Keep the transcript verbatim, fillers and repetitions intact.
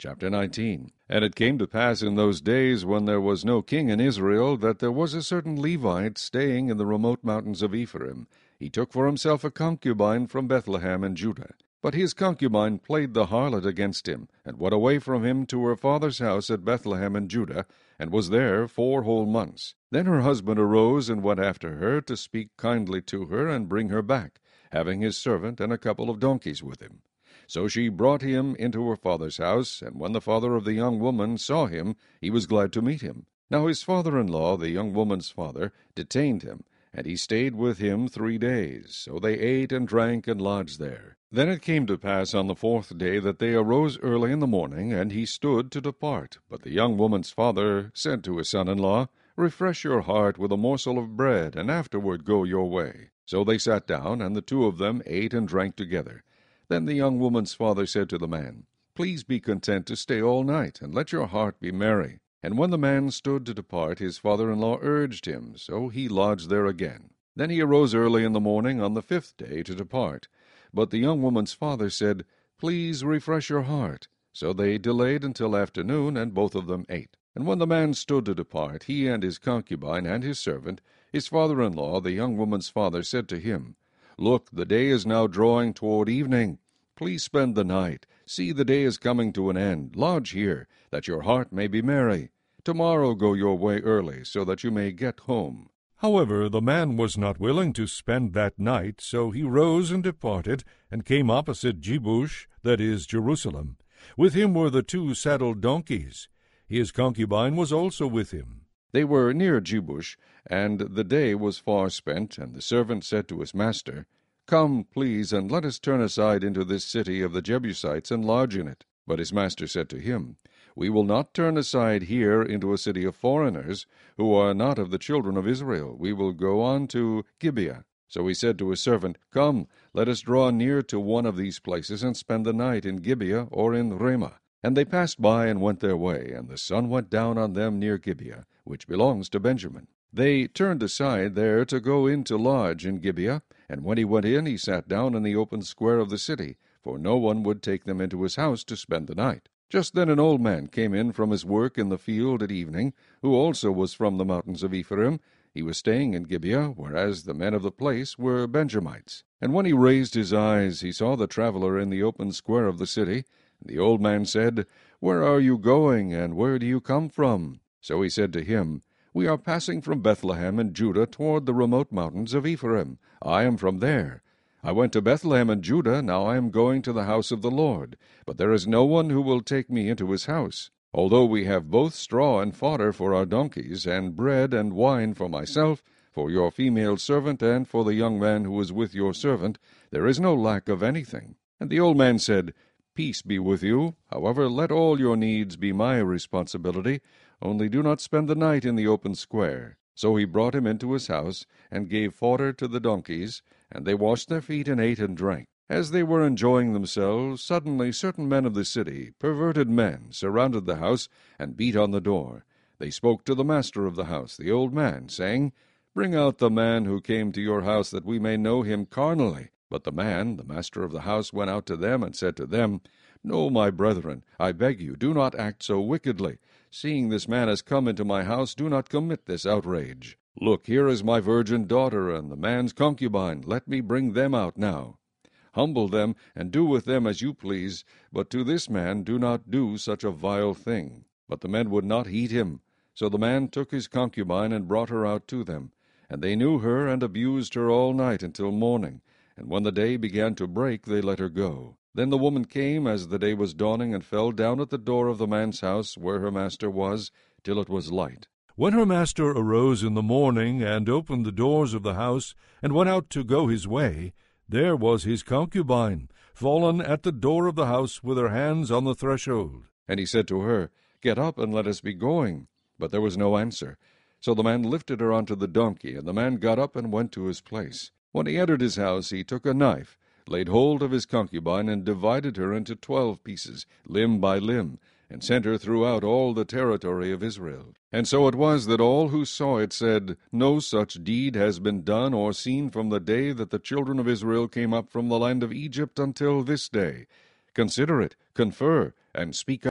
Chapter nineteen. And it came to pass in those days, when there was no king in Israel, that there was a certain Levite staying in the remote mountains of Ephraim. He took for himself a concubine from Bethlehem in Judah. But his concubine played the harlot against him, and went away from him to her father's house at Bethlehem in Judah, and was there four whole months. Then her husband arose and went after her, to speak kindly to her, and bring her back, having his servant and a couple of donkeys with him. So she brought him into her father's house, and when the father of the young woman saw him, he was glad to meet him. Now his father-in-law, the young woman's father, detained him, and he stayed with him three days. So they ate and drank and lodged there. Then it came to pass on the fourth day that they arose early in the morning, and he stood to depart. But the young woman's father said to his son-in-law, Refresh your heart with a morsel of bread, and afterward go your way. So they sat down, and the two of them ate and drank together. Then the young woman's father said to the man, Please be content to stay all night, and let your heart be merry. And when the man stood to depart, his father-in-law urged him, so he lodged there again. Then he arose early in the morning on the fifth day to depart. But the young woman's father said, Please refresh your heart. So they delayed until afternoon, and both of them ate. And when the man stood to depart, he and his concubine and his servant, his father-in-law, the young woman's father, said to him, Look, the day is now drawing toward evening. Please spend the night. See, the day is coming to an end. Lodge here, that your heart may be merry. Tomorrow go your way early, so that you may get home. However, the man was not willing to spend that night, so he rose and departed, and came opposite Jebush, that is, Jerusalem. With him were the two saddled donkeys. His concubine was also with him. They were near Jebush, and the day was far spent, and the servant said to his master, Come, please, and let us turn aside into this city of the Jebusites, and lodge in it. But his master said to him, We will not turn aside here into a city of foreigners, who are not of the children of Israel. We will go on to Gibeah. So he said to his servant, Come, let us draw near to one of these places, and spend the night in Gibeah or in Ramah. And they passed by and went their way, and the sun went down on them near Gibeah, which belongs to Benjamin. They turned aside there to go in to lodge in Gibeah, and when he went in, he sat down in the open square of the city, for no one would take them into his house to spend the night. Just then an old man came in from his work in the field at evening, who also was from the mountains of Ephraim. He was staying in Gibeah, whereas the men of the place were Benjamites. And when he raised his eyes, he saw the traveler in the open square of the city. The old man said, Where are you going, and where do you come from? So he said to him, We are passing from Bethlehem in Judah toward the remote mountains of Ephraim. I am from there. I went to Bethlehem in Judah, now I am going to the house of the Lord. But there is no one who will take me into his house. Although we have both straw and fodder for our donkeys, and bread and wine for myself, for your female servant, and for the young man who is with your servant, there is no lack of anything. And the old man said, Peace be with you. However, let all your needs be my responsibility, only do not spend the night in the open square. So he brought him into his house, and gave fodder to the donkeys, and they washed their feet and ate and drank. As they were enjoying themselves, suddenly certain men of the city, perverted men, surrounded the house, and beat on the door. They spoke to the master of the house, the old man, saying, Bring out the man who came to your house, that we may know him carnally. But the man, the master of the house, went out to them, and said to them, No, my brethren, I beg you, do not act so wickedly. Seeing this man has come into my house, do not commit this outrage. Look, here is my virgin daughter, and the man's concubine. Let me bring them out now. Humble them, and do with them as you please, but to this man do not do such a vile thing. But the men would not heed him. So the man took his concubine, and brought her out to them. And they knew her, and abused her all night until morning. And when the day began to break, they let her go. Then the woman came as the day was dawning, and fell down at the door of the man's house, where her master was, till it was light. When her master arose in the morning, and opened the doors of the house, and went out to go his way, there was his concubine, fallen at the door of the house, with her hands on the threshold. And he said to her, Get up, and let us be going. But there was no answer. So the man lifted her onto the donkey, and the man got up and went to his place. When he entered his house, he took a knife, laid hold of his concubine, and divided her into twelve pieces, limb by limb, and sent her throughout all the territory of Israel. And so it was that all who saw it said, No such deed has been done or seen from the day that the children of Israel came up from the land of Egypt until this day. Consider it, confer, and speak